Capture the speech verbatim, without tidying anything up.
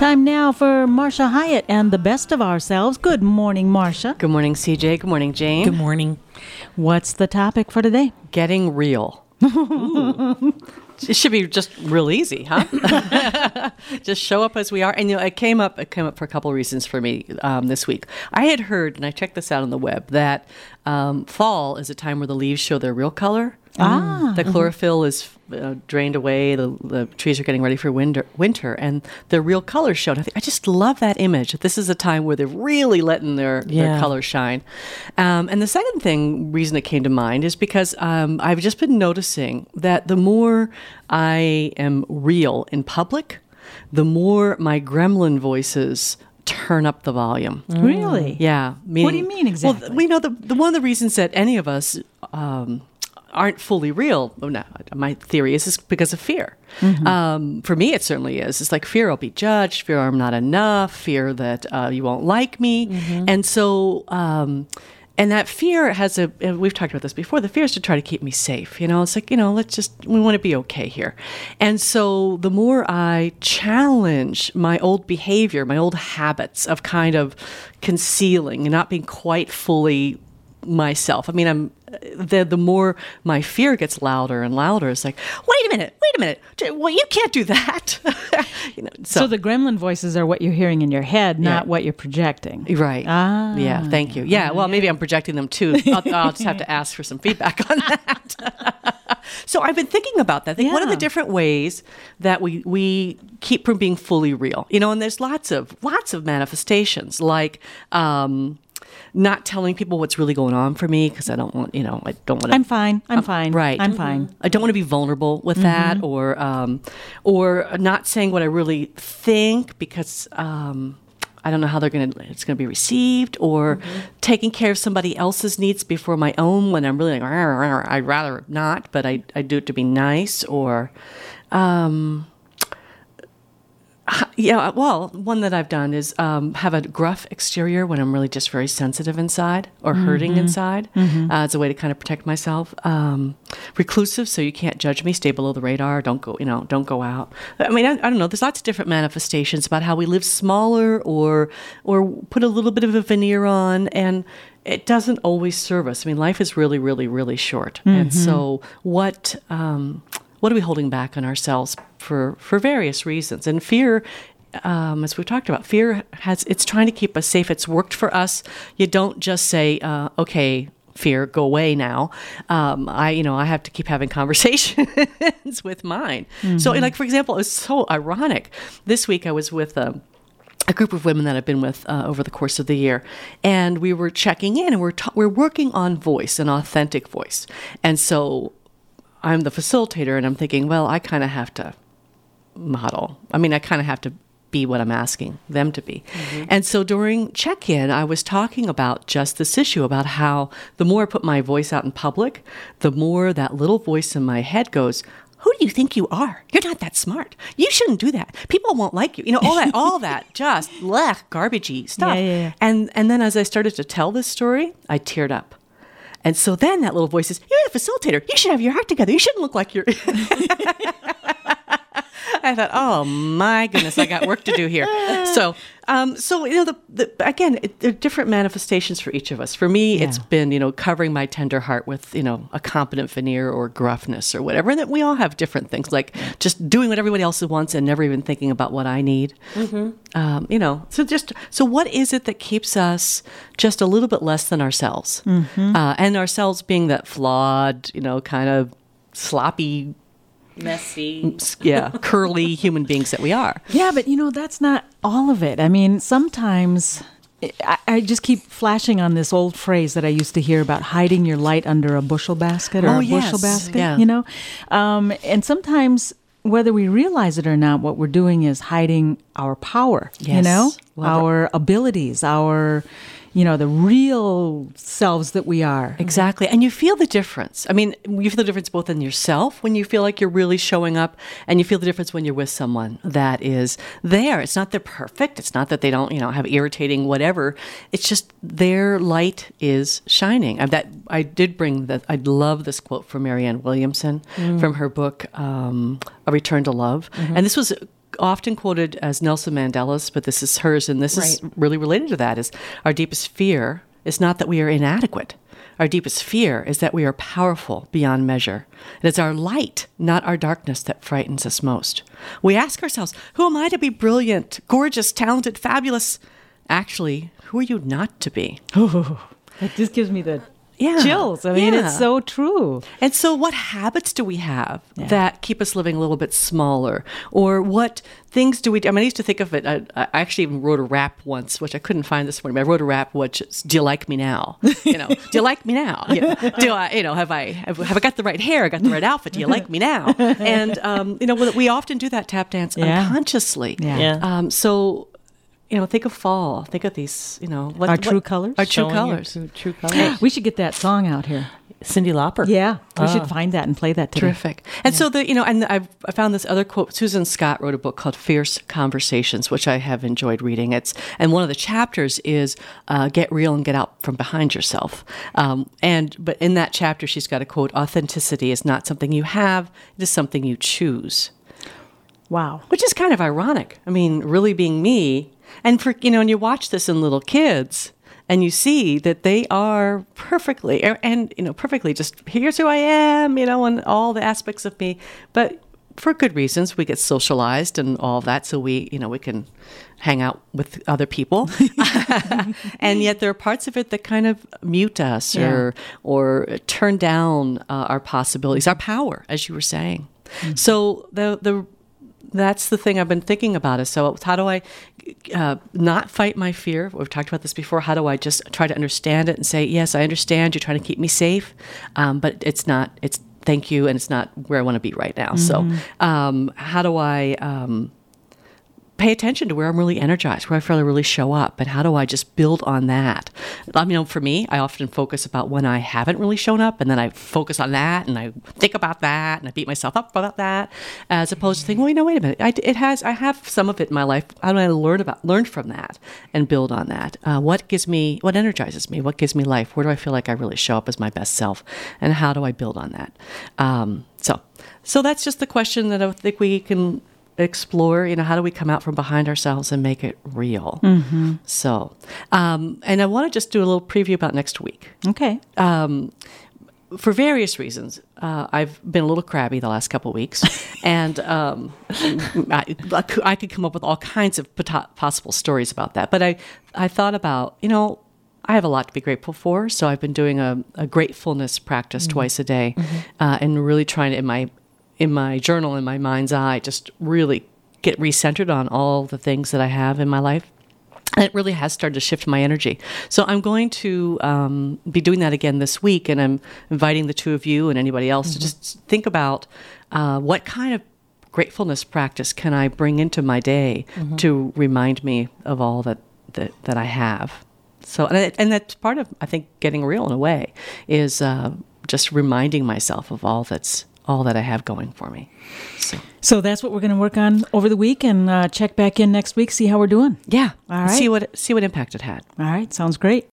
Time now for Marcia Hyatt and the best of ourselves. Good morning, Marcia. Good morning, C J. Good morning, Jane. Good morning. What's the topic for today? Getting real. It should be just real easy, huh? Just show up as we are. And you know, it came up. It came up for a couple of reasons for me um, this week. I had heard, and I checked this out on the web, that um, fall is a time where the leaves show their real color. Ah, The chlorophyll mm-hmm. is uh, drained away. The, the trees are getting ready for winter, winter, and the real colors showed. I, think, I just love that image. This is a time where they're really letting their, Yeah. their colors shine. Um, and the second thing, reason that came to mind is because um, I've just been noticing that the more I am real in public, the more my gremlin voices turn up the volume. really? Yeah. What do you mean exactly? Well, we know the, the one of the reasons that any of us um, aren't fully real. Oh, no, my theory is is because of fear. Mm-hmm. Um, for me, it certainly is. It's like fear I'll be judged, fear I'm not enough, fear that uh, you won't like me, Mm-hmm. and so. Um, And that fear has a, and we've talked about this before, the fear is to try to keep me safe. You know, it's like, you know, let's just, we want to be okay here. And so the more I challenge my old behavior, my old habits of kind of concealing and not being quite fully myself. I mean, I'm, the, the more my fear gets louder and louder, it's like, wait a minute, wait a minute. Well, you can't do that. you know, So, so, the gremlin voices are what you're hearing in your head, not Yeah. what you're projecting. Right. Ah. Yeah, thank you. Yeah, well, maybe I'm projecting them too. I'll, I'll just have to ask for some feedback on that. So I've been thinking about that. Think, What are Yeah. the different ways that we we keep from being fully real? You know, and there's lots of lots of manifestations, like um, not telling people what's really going on for me because I don't want, you know, I don't want to. I'm fine. I'm fine. Right. I'm fine. I don't want to be vulnerable with that, or um, or not saying what I really think because um, I don't know how they're going to it's going to be received, or taking care of somebody else's needs before my own when I'm really like, "Rah, rah, rah," I'd rather not, but I I do it to be nice, or. Um, Yeah, well, one that I've done is um, have a gruff exterior when I'm really just very sensitive inside or hurting inside. Uh, it's a way to kind of protect myself. Um, reclusive, so you can't judge me. Stay below the radar. Don't go, you know, don't go out. I mean, I, I don't know. There's lots of different manifestations about how we live smaller or or put a little bit of a veneer on, and it doesn't always serve us. I mean, life is really, really, really short, and so what? Um, What are we holding back on ourselves for, for various reasons? And fear, um, as we talked about, fear has it's trying to keep us safe. It's worked for us. You don't just say, uh, "Okay, fear, go away now." Um, I, you know, I have to keep having conversations with mine. So, like for example, it was so ironic. This week I was with a. a group of women that I've been with uh, over the course of the year, and we were checking in, and we're ta- we're working on voice, an authentic voice, and so. I'm the facilitator, and I'm thinking, well, I kind of have to model. I mean, I kind of have to be what I'm asking them to be. Mm-hmm. And so during check-in, I was talking about just this issue about how the more I put my voice out in public, the more that little voice in my head goes, who do you think you are? You're not that smart. You shouldn't do that. People won't like you. You know, all that, all that just blech, garbagey stuff. Yeah, yeah, yeah. And, and then as I started to tell this story, I teared up. And so then that little voice says, you're the facilitator. You should have your act together. You shouldn't look like you're... I thought, oh my goodness, I got work to do here. So, um, so you know, the, the again, it, there are different manifestations for each of us. For me, Yeah. it's been, you know, covering my tender heart with, you know, a competent veneer or gruffness or whatever. And that we all have different things, like just doing what everybody else wants and never even thinking about what I need. Mm-hmm. Um, you know, so just so what is it that keeps us just a little bit less than ourselves, mm-hmm. uh, and ourselves being that flawed, you know, kind of sloppy. Messy. Yeah, curly human beings that we are. Yeah, but you know, that's not all of it. I mean, sometimes I, I just keep flashing on this old phrase that I used to hear about hiding your light under a bushel basket or Oh, a yes. bushel basket, Yeah. you know? Um, and sometimes, whether we realize it or not, what we're doing is hiding our power, you Yes. know, Well, our abilities, our, you know, the real selves that we are. Exactly. And you feel the difference. I mean, you feel the difference both in yourself when you feel like you're really showing up, and you feel the difference when you're with someone that is there. It's not they're perfect. It's not that they don't, you know, have irritating whatever. It's just their light is shining. And that I did bring that. I love this quote from Marianne Williamson mm. from her book, um, A Return to Love. Mm-hmm. And this was often quoted as Nelson Mandela's, but this is hers, and this is Right. really related to that, is our deepest fear is not that we are inadequate. Our deepest fear is that we are powerful beyond measure. It is our light, not our darkness, that frightens us most. We ask ourselves, who am I to be brilliant, gorgeous, talented, fabulous? Actually, who are you not to be? It just gives me the Yeah. chills. I mean, Yeah. it's so true. And so what habits do we have Yeah. that keep us living a little bit smaller? Or what things do we do? I mean, I used to think of it, I, I actually even wrote a rap once, which I couldn't find this morning, but I wrote a rap, which is, do you like me now? You know, do you like me now? Yeah. Do I, you know, have I, have, have I got the right hair? I got the right outfit? Do you like me now? And, um, you know, we often do that tap dance Yeah. unconsciously. Yeah. Yeah. Um, so, you know, think of fall. Think of these, you know. What, Our what- true colors? Our true Showing your colors. True, true colors. We should get that song out here. Cindy Lauper. Yeah, we Ah. should find that and play that today. Terrific. And so the you know, and I've, I found this other quote. Susan Scott wrote a book called Fierce Conversations, which I have enjoyed reading. It's and one of the chapters is uh, get real and get out from behind yourself. Um, and but in that chapter, she's got a quote: "Authenticity is not something you have; it is something you choose." Wow. Which is kind of ironic. I mean, really being me. And for you know, and you watch this in little kids, and you see that they are perfectly, and you know, perfectly just here's who I am, you know, and all the aspects of me. But for good reasons, we get socialized and all that, so we, you know, we can hang out with other people. And yet there are parts of it that kind of mute us or or turn down uh, our possibilities, our power, as you were saying. So the the that's the thing I've been thinking about is, so how do I uh, not fight my fear? We've talked about this before. How do I just try to understand it and say, yes, I understand you're trying to keep me safe, um, but it's not, it's thank you, and it's not where I want to be right now. So um, how do I um, pay attention to where I'm really energized, where I feel I really show up, and how do I just build on that? I mean, for me, I often focus about when I haven't really shown up, and then I focus on that, and I think about that, and I beat myself up about that, as opposed to thinking, well, you know, wait a minute, I, it has, I have some of it in my life. How do I learn about, learn from that, and build on that? Uh, what gives me, what energizes me? What gives me life? Where do I feel like I really show up as my best self, and how do I build on that? Um, so, so that's just the question that I think we can explore. You know, how do we come out from behind ourselves and make it real? Mm-hmm. So, um, and I want to just do a little preview about next week. Okay. Um, for various reasons, uh, I've been a little crabby the last couple of weeks, and um, I, I could come up with all kinds of pot- possible stories about that. But I, I thought about, you know, I have a lot to be grateful for, so I've been doing a, a gratefulness practice mm-hmm. twice a day, mm-hmm. uh, and really trying to, in my in my journal, in my mind's eye, just really get recentered on all the things that I have in my life. And it really has started to shift my energy. So I'm going to um, be doing that again this week, and I'm inviting the two of you and anybody else mm-hmm. to just think about uh, what kind of gratefulness practice can I bring into my day mm-hmm. to remind me of all that, that, that I have. So, and, it, and that's part of, I think, getting real in a way, is uh, just reminding myself of all that's all that I have going for me. So, so that's what we're going to work on over the week, and uh, check back in next week, see how we're doing. Yeah. All right. See what see what impact it had. All right. Sounds great.